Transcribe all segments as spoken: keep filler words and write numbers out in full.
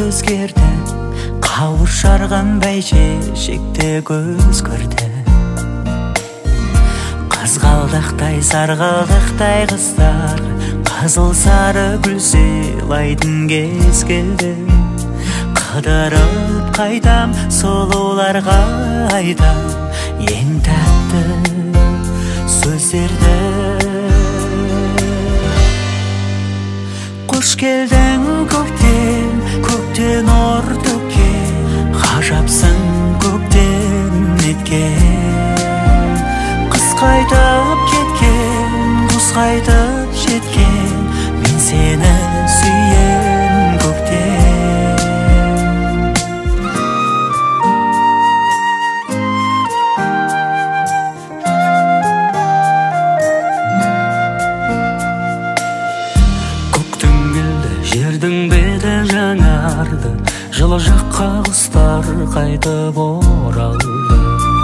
өзгерді, қауышарған бәйшешекте көз көрді. Қызғалдақтай, сарғалдақтай қыздар, қызыл сары гүл сыйлайтын кез келді. Қыдырып қайтам, сұлуларға айтам ең тәтті сөздерді. Қош келдің көктем, көктен нұр төккен, ғажапсың көктен неткен. Қыс қайтып кеткен, құс қайтып жеткен, мен сені сүйем көктем. Жердің беті жаңарды, жылы жаққа құстар қайтып оралды.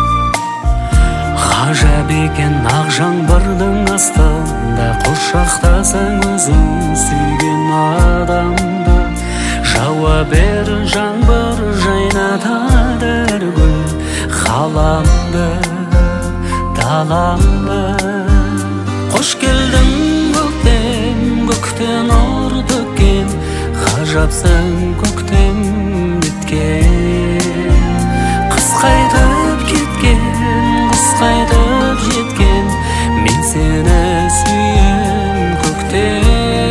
Ғажап екен ақ жаңбырдың астында, құшақтасаң өзің сүйген адамды. Жауа бер жаңбыр, жайнатады әр гүл ғаламды, даламды. Қош келдің көктем, көктен нұр төккен, ғажапсың көктем біткен. Қыс қайтып кеткен, құс қайтып жеткен, мен сені сүйем көктем.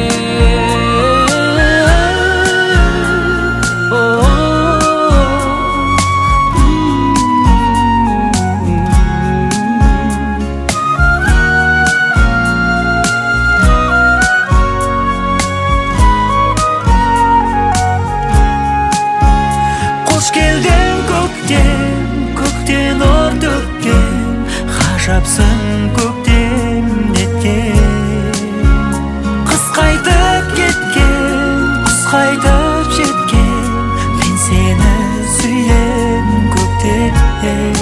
Көктен нұр төккен, ғажапсың көктем неткен. Қыс қайтып кеткен, құс қайтып жеткен, мен сені сүйем көктем.